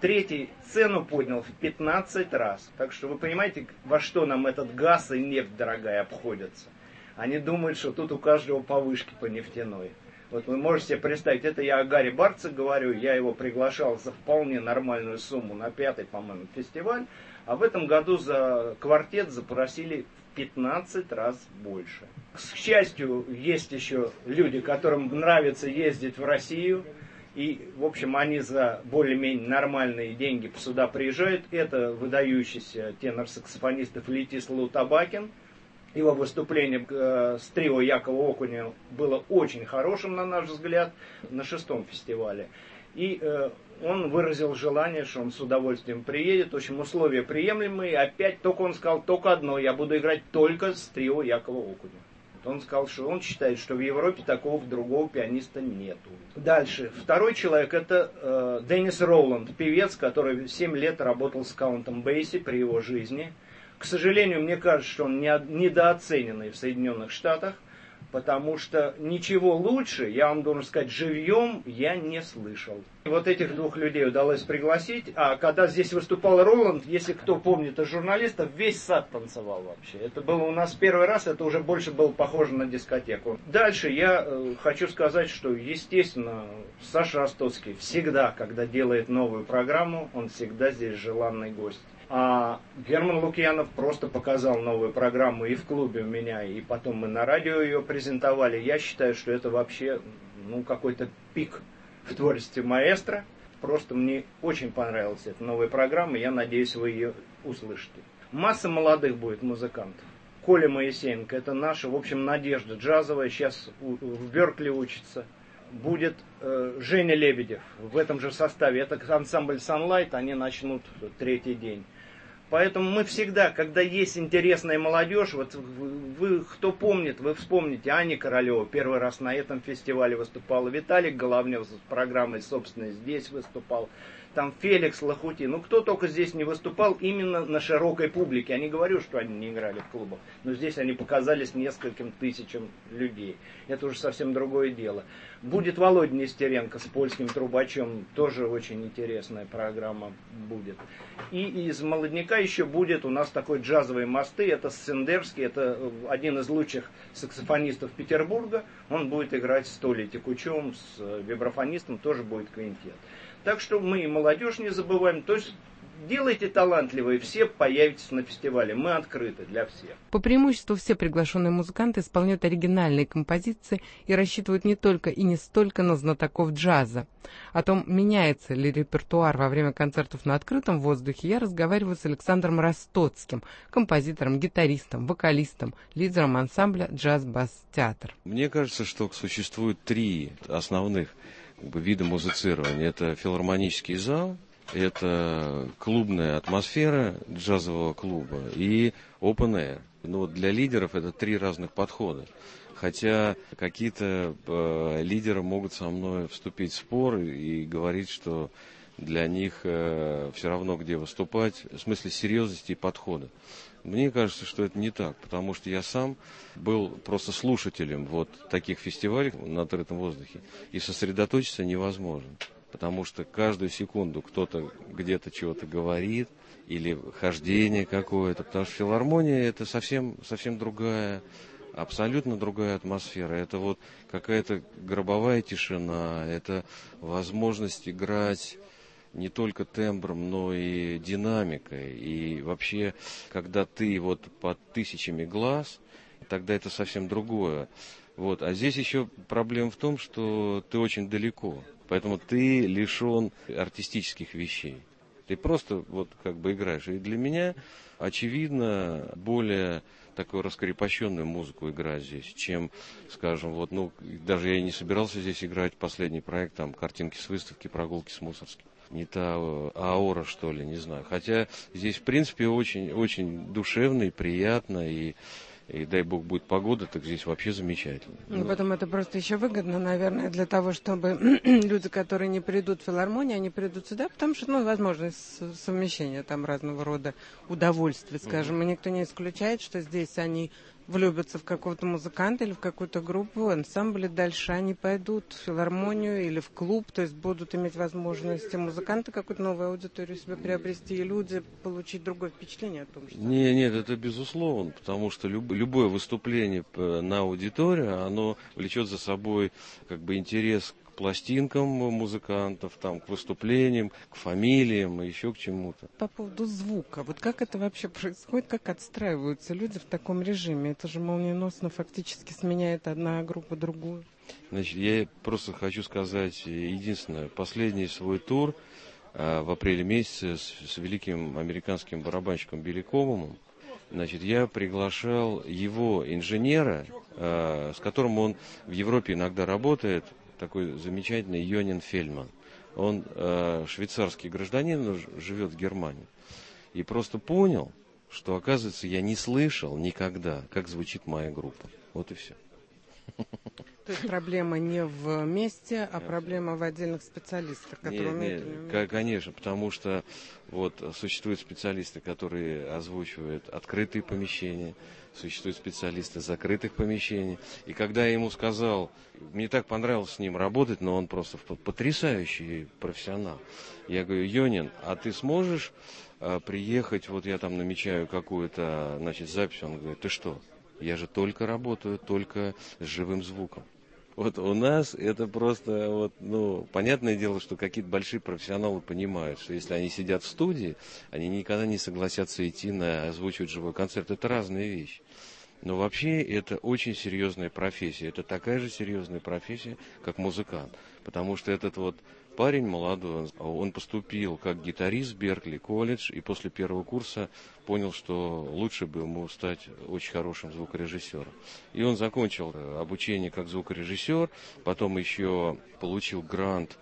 Третий цену поднял в пятнадцать раз. Так что вы понимаете, во что нам этот газ и нефть дорогая обходятся. Они думают, что тут у каждого по вышке по нефтяной. Вот вы можете себе представить, это я о Гарри Барце говорю, я его приглашал за вполне нормальную сумму на пятый, по-моему, фестиваль, а в этом году за квартет запросили в пятнадцать раз больше. К счастью, есть еще люди, которым нравится ездить в Россию, и, в общем, они за более-менее нормальные деньги сюда приезжают. Это выдающийся тенор-саксофонист Летис Лутабакин. Его выступление э, с трио Якова Окуня было очень хорошим, на наш взгляд, на шестом фестивале. И э, он выразил желание, что он с удовольствием приедет. В общем, условия приемлемые. Опять только он сказал только одно: я буду играть только с трио Якова Окуня. Он сказал, что он считает, что в Европе такого другого пианиста нету. Дальше. Второй человек — это э, Деннис Роуланд, певец, который семь лет работал с Каунтом Бейси при его жизни. К сожалению, мне кажется, что он недооцененный в Соединенных Штатах, потому что ничего лучше, я вам должен сказать, живьем я не слышал. Вот этих двух людей удалось пригласить, а когда здесь выступал Роланд, если кто помнит из журналистов, весь сад танцевал вообще. Это было у нас первый раз, это уже больше было похоже на дискотеку. Дальше я э, хочу сказать, что, естественно, Саша Ростоцкий всегда, когда делает новую программу, он всегда здесь желанный гость. А Герман Лукьянов просто показал новую программу и в клубе у меня, и потом мы на радио ее презентовали. Я считаю, что это вообще ну, какой-то пик в творчестве маэстро. Просто мне очень понравилась эта новая программа, я надеюсь, вы ее услышите. Масса молодых будет музыкантов. Коля Моисеенко, это наша, в общем, надежда джазовая, сейчас в Беркли учится. Будет э, Женя Лебедев в этом же составе. Это ансамбль Sunlight, они начнут третий день. Поэтому мы всегда, когда есть интересная молодежь, вот вы, вы кто помнит, вы вспомните, Аня Королева первый раз на этом фестивале выступала, Виталик Головнев с программой собственной здесь выступал, там Феликс Лохути, ну кто только здесь не выступал именно на широкой публике. Я не говорю, что они не играли в клубах, но здесь они показались нескольким тысячам людей. Это уже совсем другое дело. Будет Володя Нестеренко с польским трубачом, тоже очень интересная программа будет. И из молодняка еще будет у нас такой джазовые мосты, это Сендерский, это один из лучших саксофонистов Петербурга, он будет играть с Толей Текучевым, с вибрафонистом, тоже будет квинтет. Так что мы и молодежь не забываем, то есть делайте талантливые, все появитесь на фестивале, мы открыты для всех. По преимуществу все приглашенные музыканты исполняют оригинальные композиции и рассчитывают не только и не столько на знатоков джаза. О том, меняется ли репертуар во время концертов на открытом воздухе, я разговариваю с Александром Ростоцким, композитором, гитаристом, вокалистом, лидером ансамбля «Джаз-бас-театр». Мне кажется, что существует три основных как бы, вида музицирования. Это филармонический зал, это клубная атмосфера джазового клуба и open air. Ну, вот для лидеров это три разных подхода. Хотя какие-то э, лидеры могут со мной вступить в спор и, и говорить, что для них э, все равно где выступать, в смысле серьезности и подхода. Мне кажется, что это не так, потому что я сам был просто слушателем вот таких фестивалей на открытом воздухе, и сосредоточиться невозможно. Потому что каждую секунду кто-то где-то чего-то говорит, или хождение какое-то. Потому что филармония это совсем, совсем другая, абсолютно другая атмосфера. Это вот какая-то гробовая тишина, это возможность играть не только тембром, но и динамикой. И вообще, когда ты вот под тысячами глаз, тогда это совсем другое. Вот. А здесь еще проблема в том, что ты очень далеко. Поэтому ты лишен артистических вещей. Ты просто вот как бы играешь. И для меня, очевидно, более такую раскрепощенную музыку играть здесь, чем, скажем, вот, ну, даже я и не собирался здесь играть последний проект, там, картинки с выставки, прогулки с Мусорским. Не та аура, что ли, не знаю. Хотя здесь, в принципе, очень, очень душевно и приятно, и И дай бог будет погода, так здесь вообще замечательно. Ну, потом это просто еще выгодно, наверное, для того, чтобы люди, которые не придут в филармонию, они придут сюда, потому что, ну, возможность совмещения там разного рода удовольствий, скажем. Mm-hmm. И никто не исключает, что здесь они влюбятся в какого-то музыканта или в какую-то группу, ансамбль, дальше они пойдут в филармонию или в клуб, то есть будут иметь возможность музыканты какую-то новую аудиторию себе приобрести, и люди получить другое впечатление о том, что... Не, нет, это безусловно, потому что люб, любое выступление на аудиторию, оно влечет за собой как бы интерес к пластинкам музыкантов, там, к выступлениям, к фамилиям и еще к чему-то. По поводу звука, вот как это вообще происходит, как отстраиваются люди в таком режиме? Это же молниеносно фактически сменяет одна группа другую. Значит, я просто хочу сказать единственное. Последний свой тур а, в апреле месяце с, с великим американским барабанщиком Билли Кобомом, значит, я приглашал его инженера, а, с которым он в Европе иногда работает, такой замечательный Йонин Фельдман. Он э, швейцарский гражданин, но живет в Германии. И просто понял, что, оказывается, я не слышал никогда, как звучит моя группа. Вот и все. То есть проблема не в месте, а проблема в отдельных специалистах, которые нет, умеют... Нет, умеют. Конечно, потому что вот существуют специалисты, которые озвучивают открытые помещения, существуют специалисты закрытых помещений. И когда я ему сказал, мне так понравилось с ним работать, но он просто потрясающий профессионал. Я говорю: Йонин, а ты сможешь а, приехать, вот я там намечаю какую-то, значит, запись. Он говорит: ты что? Я же только работаю, только с живым звуком. Вот у нас это просто, вот, ну, понятное дело, что какие-то большие профессионалы понимают, что если они сидят в студии, они никогда не согласятся идти на озвучивать живой концерт. Это разные вещи. Но вообще это очень серьезная профессия. Это такая же серьезная профессия, как музыкант. Потому что этот вот парень молодой, он поступил как гитарист в Беркли колледж, и после первого курса понял, что лучше бы ему стать очень хорошим звукорежиссером. И он закончил обучение как звукорежиссер, потом еще получил грант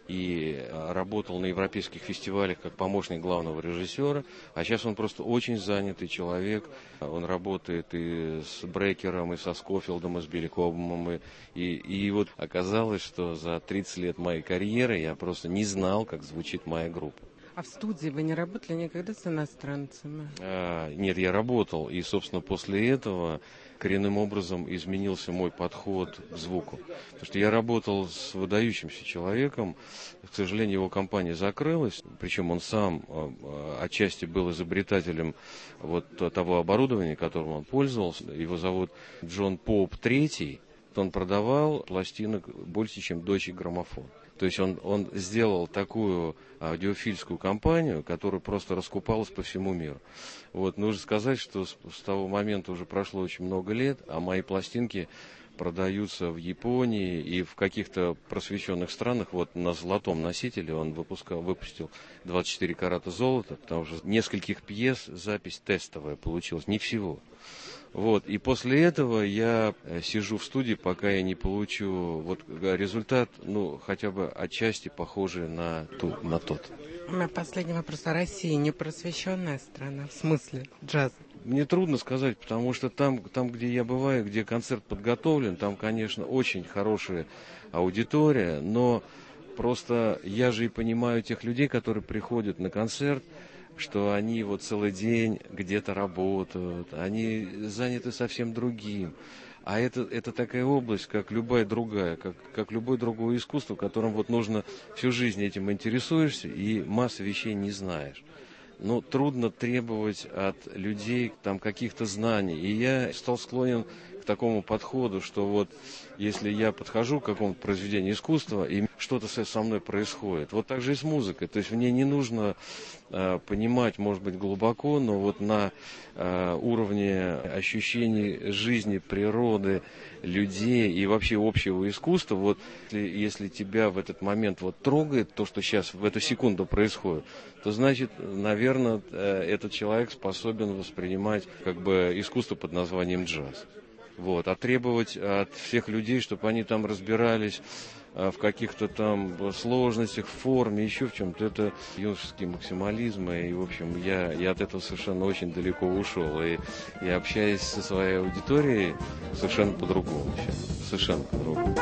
и работал на европейских фестивалях как помощник главного режиссера, а сейчас он просто очень занятый человек. Он работает и с Брекером, и со Скофилдом, и с Билли Кобомом. И, и, и вот оказалось, что за тридцать лет моей карьеры я просто не знал, как звучит моя группа. А в студии вы не работали никогда с иностранцами? А, нет, я работал, и, собственно, после этого коренным образом изменился мой подход к звуку. Потому что я работал с выдающимся человеком, к сожалению, его компания закрылась, причем он сам отчасти был изобретателем вот того оборудования, которым он пользовался. Его зовут Джон Поуп третий. Он продавал пластинок больше, чем Deutsche Grammophon. То есть он, он сделал такую аудиофильскую компанию, которая просто раскупалась по всему миру. Вот, нужно сказать, что с, с того момента уже прошло очень много лет, а мои пластинки продаются в Японии и в каких-то просвещенных странах. Вот на золотом носителе он выпускал, выпустил двадцать четыре карата золота, потому что нескольких пьес запись тестовая получилась, не всего. Вот, и после этого я сижу в студии, пока я не получу вот результат, ну, хотя бы отчасти похожий на, ту, на тот. У меня последний вопрос. А Россия не просвещенная страна в смысле джаза? Мне трудно сказать, потому что там, там, где я бываю, где концерт подготовлен, там, конечно, очень хорошая аудитория, но просто я же и понимаю тех людей, которые приходят на концерт, что они вот целый день где-то работают, они заняты совсем другим. А это, это такая область, как любая другая, как, как любое другое искусство, которым вот нужно всю жизнь этим интересуешься и массы вещей не знаешь. Но трудно требовать от людей там каких-то знаний. И я стал склонен к такому подходу, что вот если я подхожу к какому-то произведению искусства, и что-то со мной происходит. Вот так же и с музыкой. То есть мне не нужно э, понимать, может быть, глубоко, но вот на э, уровне ощущений жизни, природы, людей и вообще общего искусства, вот если, если тебя в этот момент вот трогает то, что сейчас в эту секунду происходит, то значит, наверное, э, этот человек способен воспринимать как бы искусство под названием джаз. Вот. А требовать от всех людей, чтобы они там разбирались в каких-то там сложностях, в форме, еще в чем-то, это юношеский максимализм. И, в общем, я, я от этого совершенно очень далеко ушел. И я общаюсь со своей аудиторией совершенно по-другому. Совершенно по-другому.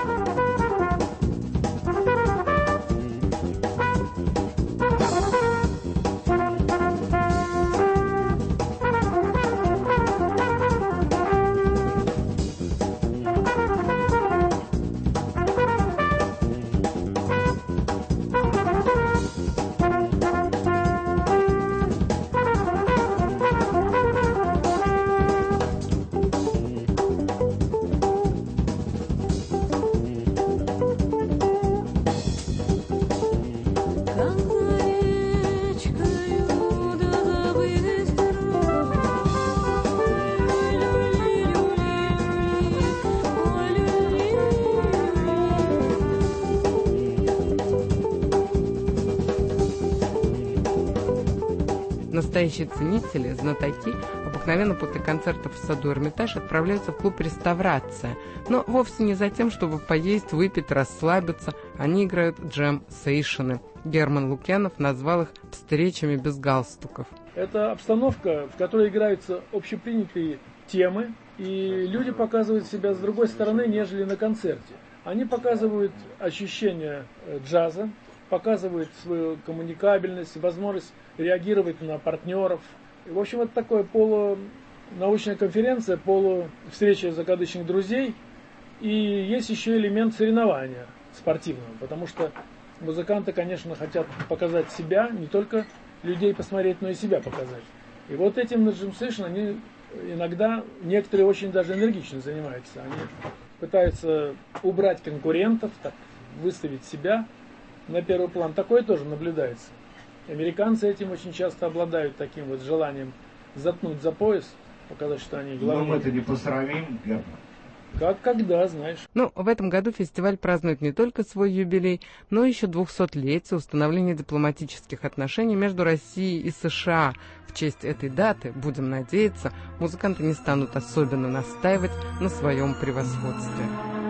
Настоящие ценители, знатоки, обыкновенно после концертов в саду Эрмитаж отправляются в клуб «Реставрация». Но вовсе не за тем, чтобы поесть, выпить, расслабиться. Они играют джем-сейшены. Герман Лукьянов назвал их «встречами без галстуков». Это обстановка, в которой играются общепринятые темы, и люди показывают себя с другой стороны, нежели на концерте. Они показывают ощущение джаза, показывают свою коммуникабельность, возможность реагировать на партнеров. И, в общем, это такое полунаучная конференция, полувстреча закадычных друзей. И есть еще элемент соревнования спортивного, потому что музыканты, конечно, хотят показать себя, не только людей посмотреть, но и себя показать. И вот этим на Jam Session они иногда, некоторые очень даже энергично занимаются. Они пытаются убрать конкурентов, так, выставить себя на первый план. Такое тоже наблюдается. Американцы этим очень часто обладают таким вот желанием заткнуть за пояс, показать, что они главные. Но мы-то не посрамим, Герман. Как когда, знаешь. Ну, в этом году фестиваль празднует не только свой юбилей, но еще двухсотлетие установления дипломатических отношений между Россией и США. В честь этой даты, будем надеяться, музыканты не станут особенно настаивать на своем превосходстве.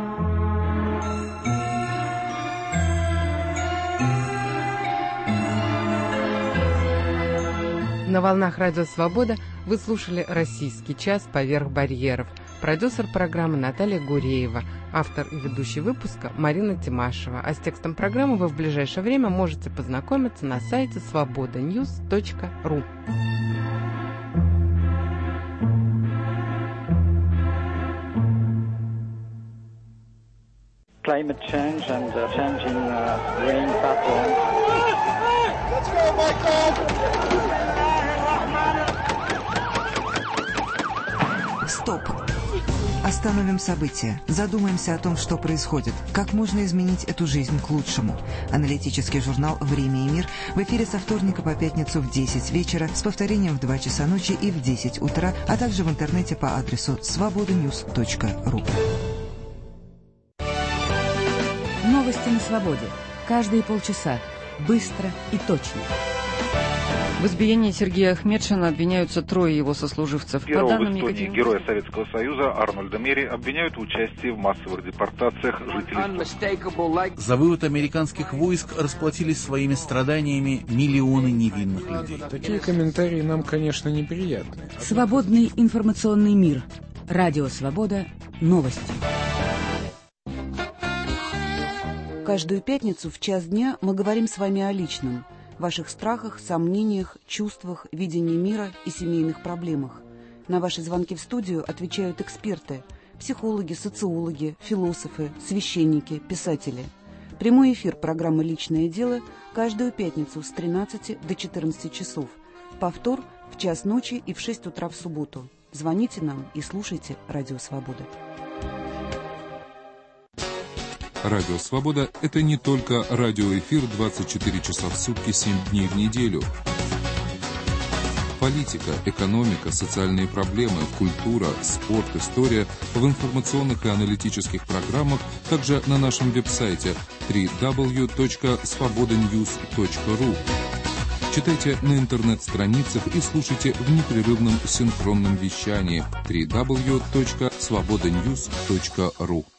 На волнах Радио Свобода вы слушали «Российский час. Поверх барьеров». Продюсер программы Наталья Гуреева, автор и ведущий выпуска Марина Тимашева. А с текстом программы вы в ближайшее время можете познакомиться на сайте свобода ньюс точка ру. Climate change and uh, changing uh, rain patterns. Let's go, Michael! Стоп! Остановим события. Задумаемся о том, что происходит. Как можно изменить эту жизнь к лучшему. Аналитический журнал «Время и мир» в эфире со вторника по пятницу в десять вечера, с повторением в два часа ночи и в десять утра, а также в интернете по адресу свобода ньюс точка ру. Новости на свободе. Каждые полчаса. Быстро и точно. В избиении Сергея Ахметшина обвиняются трое его сослуживцев. Первого в Эстонии Екатерин... героя Советского Союза Арнольда Мери обвиняют в участии в массовых депортациях жителей. За вывод американских войск расплатились своими страданиями миллионы невинных людей. Такие комментарии нам, конечно, неприятны. Свободный информационный мир. Радио Свобода. Новости. Каждую пятницу в час дня мы говорим с вами о личном. Ваших страхах, сомнениях, чувствах, видении мира и семейных проблемах. На ваши звонки в студию отвечают эксперты, психологи, социологи, философы, священники, писатели. Прямой эфир программы «Личное дело» каждую пятницу с тринадцати до четырнадцати часов. Повтор в час ночи и в шесть утра в субботу. Звоните нам и слушайте «Радио Свобода». Радио Свобода – это не только радиоэфир двадцать четыре часа в сутки, семь дней в неделю. Политика, экономика, социальные проблемы, культура, спорт, история в информационных и аналитических программах, также на нашем веб-сайте дабл ю дабл ю дабл ю точка свобода ньюс точка ру. Читайте на интернет-страницах и слушайте в непрерывном синхронном вещании дабл ю дабл ю дабл ю точка свобода ньюс точка ру.